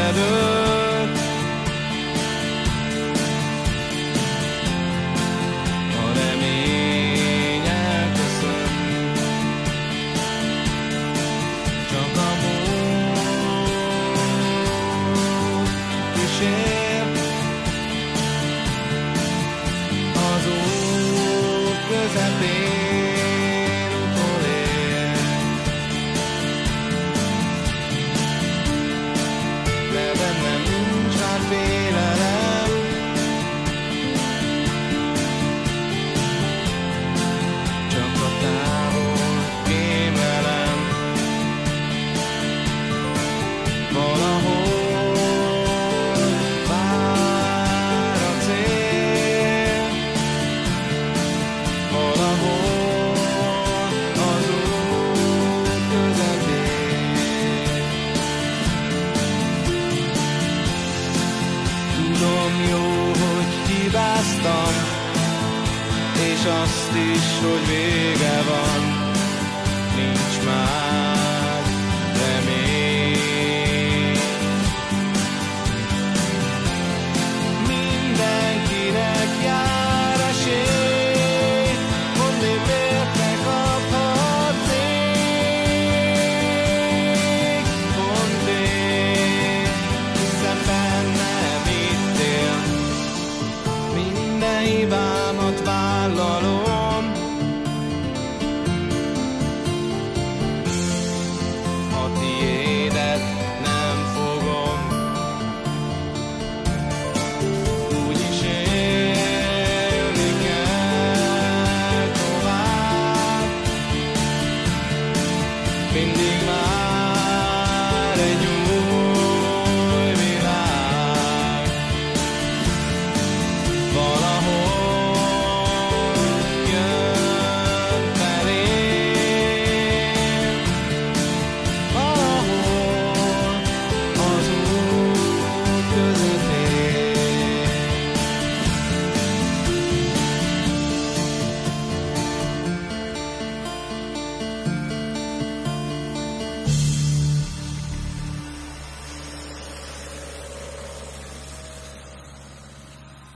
ledőlt, a remény elköszön, csak a múlt kísér, az út közepén utolér, de bennem nincs már félelem, csak a távol kémlelem. Valahol vár a cél, valahol az út közepén. Tudom jó, hogy hibáztam, és azt is, hogy vége van, nincs már